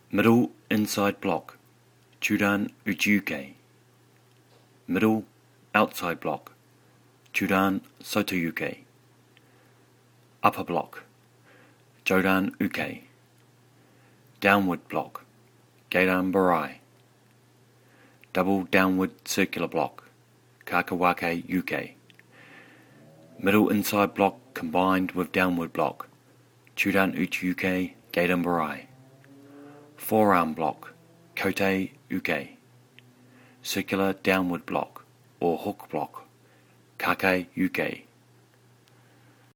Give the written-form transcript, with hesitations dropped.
Middle inside block, Chudan Uchiuke. Middle outside block, Chudan Sotoyuke. Upper block, Jodan Uke. Downward block, Geidan Barai. Double downward circular block, Kakawake Uke. Middle inside block combined with downward block, Chudan Uchiuke Geidan Barai. Forearm block, Kote Uke. Circular downward block or hook block, Kake Uke.